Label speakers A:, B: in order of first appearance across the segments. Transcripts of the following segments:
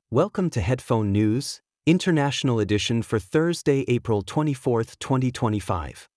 A: Welcome to Headphone News, International Edition for Thursday, April 24, 2025.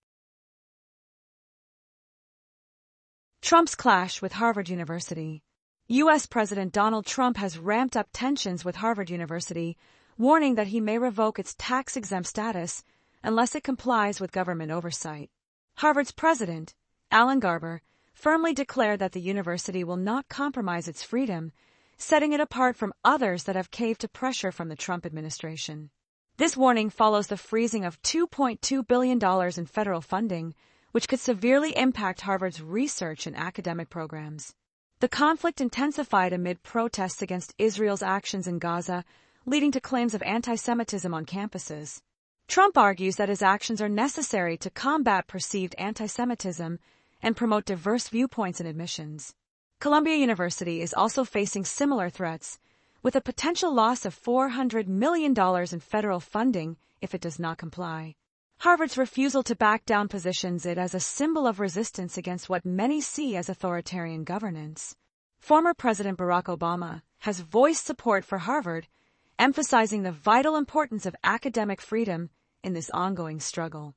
B: Trump's clash with Harvard University. U.S. President Donald Trump has ramped up tensions with Harvard University, warning that he may revoke its tax-exempt status unless it complies with government oversight. Harvard's president, Alan Garber, firmly declared that the university will not compromise its freedom, setting it apart from others that have caved to pressure from the Trump administration. This warning follows the freezing of $2.2 billion in federal funding, which could severely impact Harvard's research and academic programs. The conflict intensified amid protests against Israel's actions in Gaza, leading to claims of anti-Semitism on campuses. Trump argues that his actions are necessary to combat perceived anti-Semitism and promote diverse viewpoints in admissions. Columbia University is also facing similar threats, with a potential loss of $400 million in federal funding if it does not comply. Harvard's refusal to back down positions it as a symbol of resistance against what many see as authoritarian governance. Former President Barack Obama has voiced support for Harvard, emphasizing the vital importance of academic freedom in this ongoing struggle.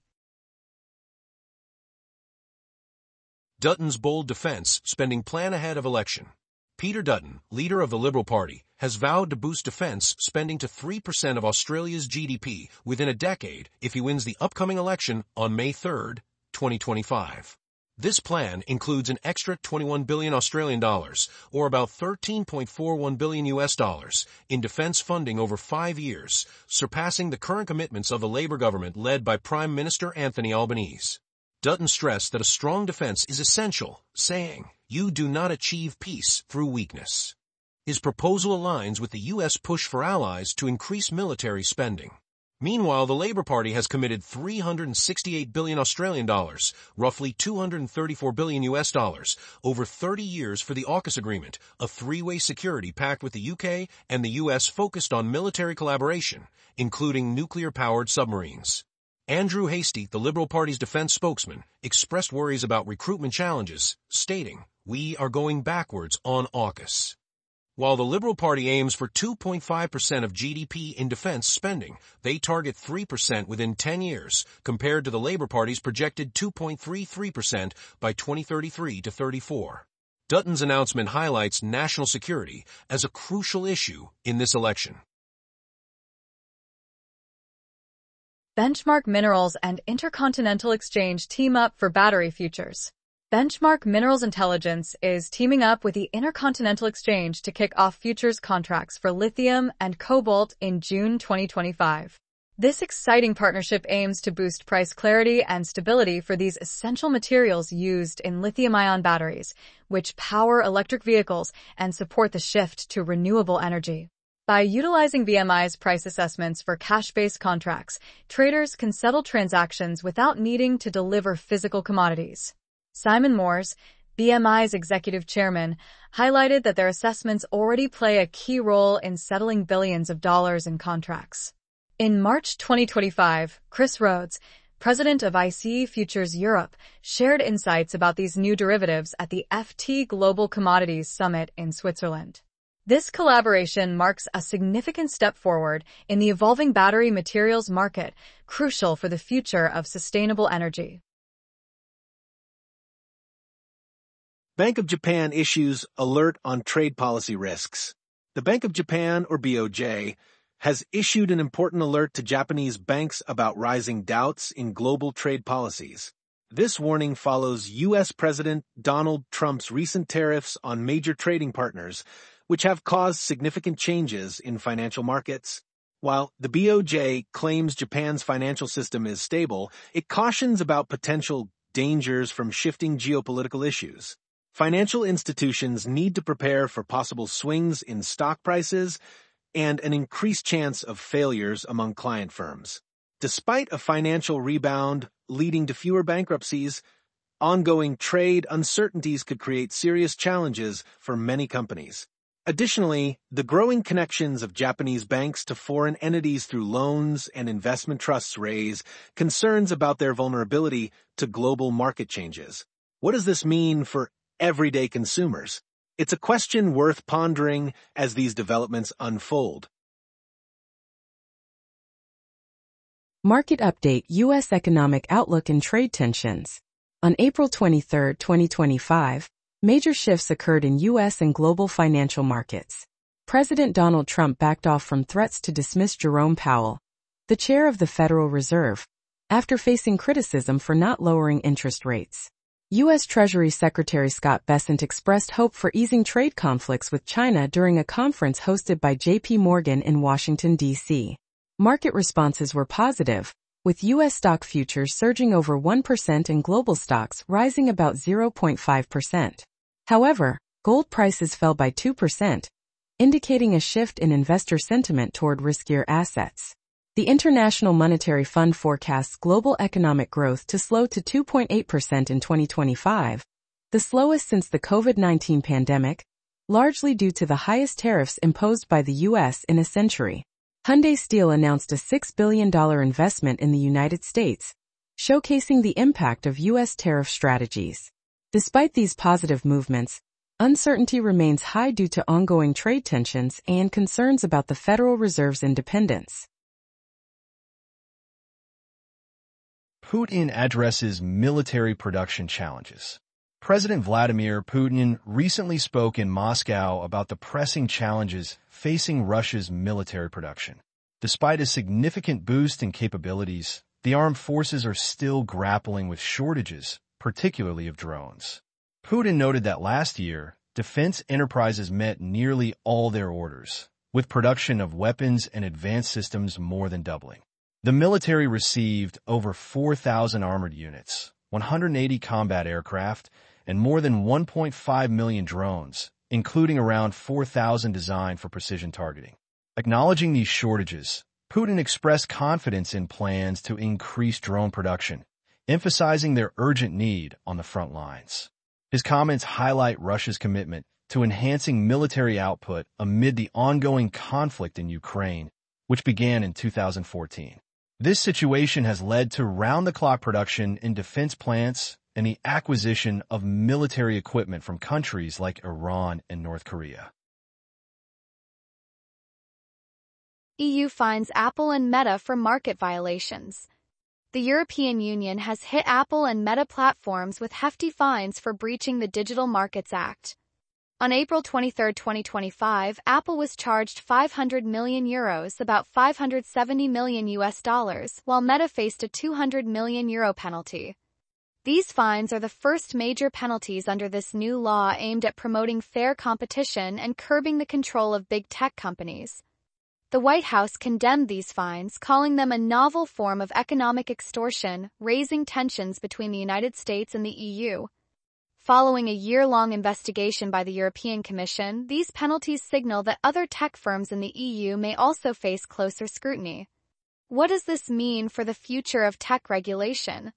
C: Dutton's bold defense spending plan ahead of election. Peter Dutton, leader of the Liberal Party, has vowed to boost defense spending to 3% of Australia's GDP within a decade if he wins the upcoming election on May 3, 2025. This plan includes an extra 21 billion Australian dollars, or about 13.41 billion US dollars, in defense funding over 5 years, surpassing the current commitments of the Labour government led by Prime Minister Anthony Albanese. Dutton stressed that a strong defense is essential, saying, "You do not achieve peace through weakness." His proposal aligns with the U.S. push for allies to increase military spending. Meanwhile, the Labour Party has committed 368 billion Australian dollars, roughly 234 billion US dollars, over 30 years for the AUKUS agreement, a three-way security pact with the UK and the US focused on military collaboration, including nuclear-powered submarines. Andrew Hastie, the Liberal Party's defense spokesman, expressed worries about recruitment challenges, stating, "We are going backwards on AUKUS." While the Liberal Party aims for 2.5% of GDP in defense spending, they target 3% within 10 years, compared to the Labour Party's projected 2.33% by 2033 to 34. Dutton's announcement highlights national security as a crucial issue in this election.
D: Benchmark Minerals and Intercontinental Exchange team up for battery futures. Benchmark Minerals Intelligence is teaming up with the Intercontinental Exchange to kick off futures contracts for lithium and cobalt in June 2025. This exciting partnership aims to boost price clarity and stability for these essential materials used in lithium-ion batteries, which power electric vehicles and support the shift to renewable energy. By utilizing BMI's price assessments for cash-based contracts, traders can settle transactions without needing to deliver physical commodities. Simon Moores, BMI's executive chairman, highlighted that their assessments already play a key role in settling billions of dollars in contracts. In March 2025, Chris Rhodes, president of ICE Futures Europe, shared insights about these new derivatives at the FT Global Commodities Summit in Switzerland. This collaboration marks a significant step forward in the evolving battery materials market, crucial for the future of sustainable energy.
E: Bank of Japan issues alert on trade policy risks. The Bank of Japan, or BOJ, has issued an important alert to Japanese banks about rising doubts in global trade policies. This warning follows U.S. President Donald Trump's recent tariffs on major trading partners, which have caused significant changes in financial markets. While the BOJ claims Japan's financial system is stable, it cautions about potential dangers from shifting geopolitical issues. Financial institutions need to prepare for possible swings in stock prices and an increased chance of failures among client firms. Despite a financial rebound leading to fewer bankruptcies, ongoing trade uncertainties could create serious challenges for many companies. Additionally, the growing connections of Japanese banks to foreign entities through loans and investment trusts raise concerns about their vulnerability to global market changes. What does this mean for everyday consumers? It's a question worth pondering as these developments unfold.
F: Market update: U.S. economic outlook and trade tensions. On April 23, 2025, major shifts occurred in U.S. and global financial markets. President Donald Trump backed off from threats to dismiss Jerome Powell, the chair of the Federal Reserve, after facing criticism for not lowering interest rates. U.S. Treasury Secretary Scott Bessent expressed hope for easing trade conflicts with China during a conference hosted by J.P. Morgan in Washington, D.C. Market responses were positive, with U.S. stock futures surging over 1% and global stocks rising about 0.5%. However, gold prices fell by 2%, indicating a shift in investor sentiment toward riskier assets. The International Monetary Fund forecasts global economic growth to slow to 2.8% in 2025, the slowest since the COVID-19 pandemic, largely due to the highest tariffs imposed by the U.S. in a century. Hyundai Steel announced a $6 billion investment in the United States, showcasing the impact of U.S. tariff strategies. Despite these positive movements, uncertainty remains high due to ongoing trade tensions and concerns about the Federal Reserve's independence.
G: Putin addresses military production challenges. President Vladimir Putin recently spoke in Moscow about the pressing challenges facing Russia's military production. Despite a significant boost in capabilities, the armed forces are still grappling with shortages, particularly of drones. Putin noted that last year, defense enterprises met nearly all their orders, with production of weapons and advanced systems more than doubling. The military received over 4,000 armored units, 180 combat aircraft, and more than 1.5 million drones, including around 4,000 designed for precision targeting. Acknowledging these shortages, Putin expressed confidence in plans to increase drone production, emphasizing their urgent need on the front lines. His comments highlight Russia's commitment to enhancing military output amid the ongoing conflict in Ukraine, which began in 2014. This situation has led to round-the-clock production in defense plants and the acquisition of military equipment from countries like Iran and North Korea.
H: EU fines Apple and Meta for market violations. The European Union has hit Apple and Meta platforms with hefty fines for breaching the Digital Markets Act. On April 23, 2025, Apple was charged €500 million, about $570 million, while Meta faced a €200 million penalty. These fines are the first major penalties under this new law aimed at promoting fair competition and curbing the control of big tech companies. The White House condemned these fines, calling them a novel form of economic extortion, raising tensions between the United States and the EU. Following a year-long investigation by the European Commission, these penalties signal that other tech firms in the EU may also face closer scrutiny. What does this mean for the future of tech regulation?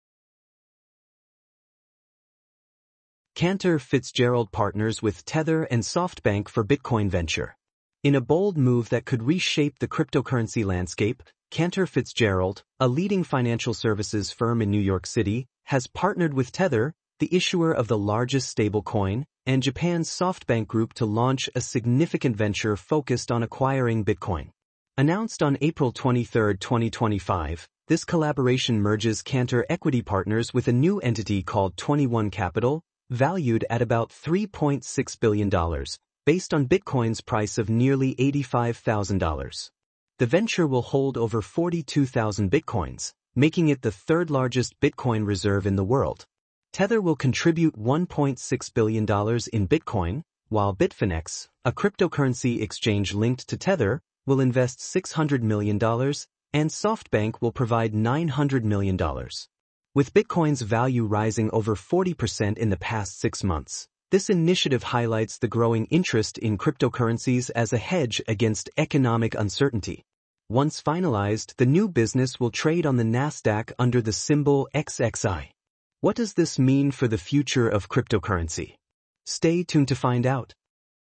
A: Cantor Fitzgerald partners with Tether and SoftBank for Bitcoin venture. In a bold move that could reshape the cryptocurrency landscape, Cantor Fitzgerald, a leading financial services firm in New York City, has partnered with Tether, the issuer of the largest stablecoin, and Japan's SoftBank Group to launch a significant venture focused on acquiring Bitcoin. Announced on April 23, 2025, this collaboration merges Cantor Equity Partners with a new entity called 21 Capital, valued at about $3.6 billion, based on Bitcoin's price of nearly $85,000. The venture will hold over 42,000 Bitcoins, making it the third largest Bitcoin reserve in the world. Tether will contribute $1.6 billion in Bitcoin, while Bitfinex, a cryptocurrency exchange linked to Tether, will invest $600 million, and SoftBank will provide $900 million. With Bitcoin's value rising over 40% in the past 6 months, this initiative highlights the growing interest in cryptocurrencies as a hedge against economic uncertainty. Once finalized, the new business will trade on the Nasdaq under the symbol XXI. What does this mean for the future of cryptocurrency? Stay tuned to find out.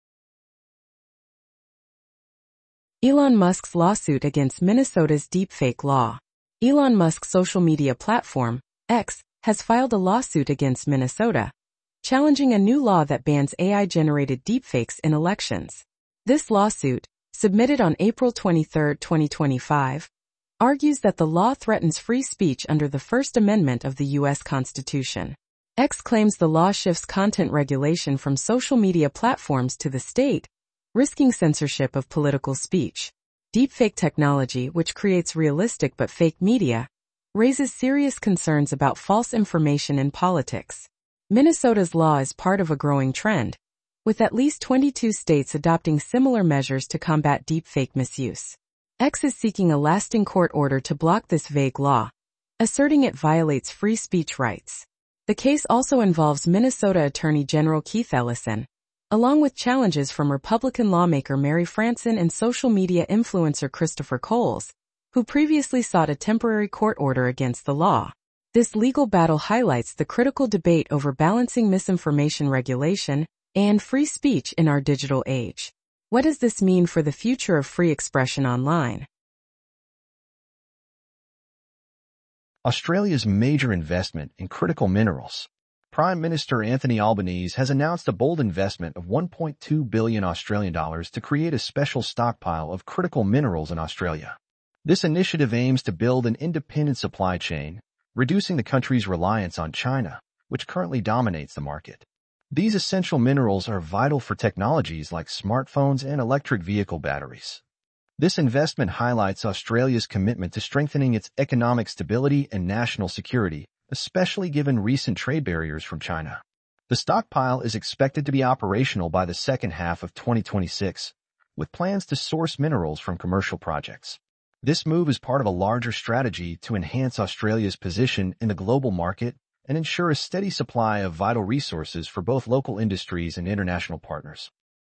F: Elon Musk's lawsuit against Minnesota's deepfake law. Elon Musk's social media platform, X, has filed a lawsuit against Minnesota, challenging a new law that bans AI-generated deepfakes in elections. This lawsuit, submitted on April 23, 2025, argues that the law threatens free speech under the First Amendment of the U.S. Constitution. X claims the law shifts content regulation from social media platforms to the state, risking censorship of political speech. Deepfake technology, which creates realistic but fake media, raises serious concerns about false information in politics. Minnesota's law is part of a growing trend, with at least 22 states adopting similar measures to combat deepfake misuse. X is seeking a lasting court order to block this vague law, asserting it violates free speech rights. The case also involves Minnesota Attorney General Keith Ellison, along with challenges from Republican lawmaker Mary Franson and social media influencer Christopher Coles, who previously sought a temporary court order against the law. This legal battle highlights the critical debate over balancing misinformation regulation and free speech in our digital age. What does this mean for the future of free expression online?
G: Australia's major investment in critical minerals. Prime Minister Anthony Albanese has announced a bold investment of 1.2 billion Australian dollars to create a special stockpile of critical minerals in Australia. This initiative aims to build an independent supply chain, reducing the country's reliance on China, which currently dominates the market. These essential minerals are vital for technologies like smartphones and electric vehicle batteries. This investment highlights Australia's commitment to strengthening its economic stability and national security, especially given recent trade barriers from China. The stockpile is expected to be operational by the second half of 2026, with plans to source minerals from commercial projects. This move is part of a larger strategy to enhance Australia's position in the global market and ensure a steady supply of vital resources for both local industries and international partners.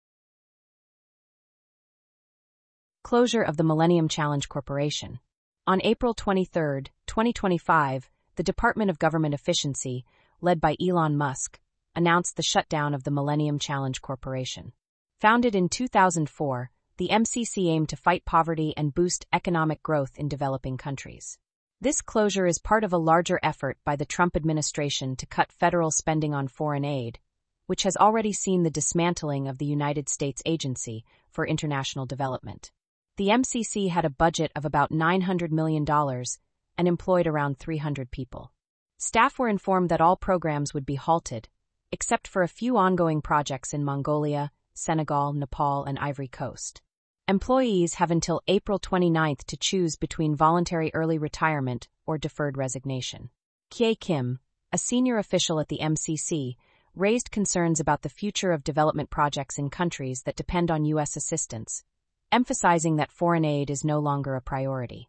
I: Closure of the Millennium Challenge Corporation. On April 23, 2025, the Department of Government Efficiency, led by Elon Musk, announced the shutdown of the Millennium Challenge Corporation. Founded in 2004, the MCC aimed to fight poverty and boost economic growth in developing countries. This closure is part of a larger effort by the Trump administration to cut federal spending on foreign aid, which has already seen the dismantling of the United States Agency for International Development. The MCC had a budget of about $900 million and employed around 300 people. Staff were informed that all programs would be halted, except for a few ongoing projects in Mongolia, Senegal, Nepal, and Ivory Coast. Employees have until April 29 to choose between voluntary early retirement or deferred resignation. Kye Kim, a senior official at the MCC, raised concerns about the future of development projects in countries that depend on U.S. assistance, emphasizing that foreign aid is no longer a priority.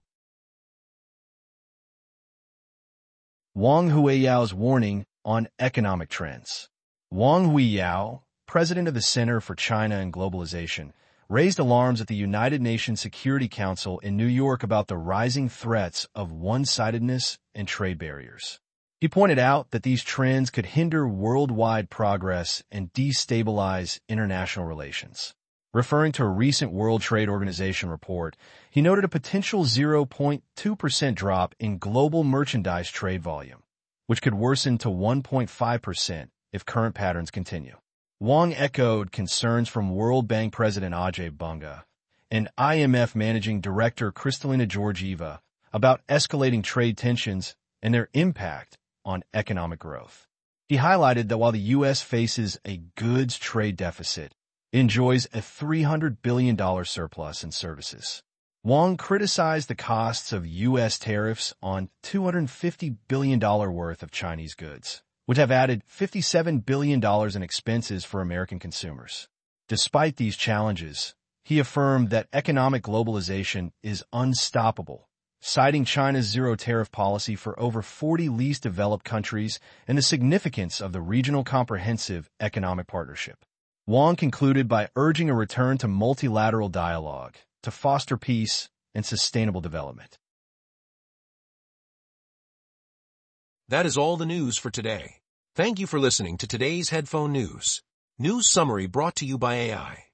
G: Wang Huiyao's warning on economic trends. Wang Huiyao, president of the Center for China and Globalization, raised alarms at the United Nations Security Council in New York about the rising threats of one-sidedness and trade barriers. He pointed out that these trends could hinder worldwide progress and destabilize international relations. Referring to a recent World Trade Organization report, he noted a potential 0.2% drop in global merchandise trade volume, which could worsen to 1.5% if current patterns continue. Wang echoed concerns from World Bank President Ajay Banga and IMF Managing Director Kristalina Georgieva about escalating trade tensions and their impact on economic growth. He highlighted that while the U.S. faces a goods trade deficit, it enjoys a $300 billion surplus in services. Wang criticized the costs of U.S. tariffs on $250 billion worth of Chinese goods, which have added $57 billion in expenses for American consumers. Despite these challenges, he affirmed that economic globalization is unstoppable, citing China's zero-tariff policy for over 40 least developed countries and the significance of the regional comprehensive economic partnership. Wang concluded by urging a return to multilateral dialogue to foster peace and sustainable development.
C: That is all the news for today. Thank you for listening to today's Headphone News. News summary brought to you by AI.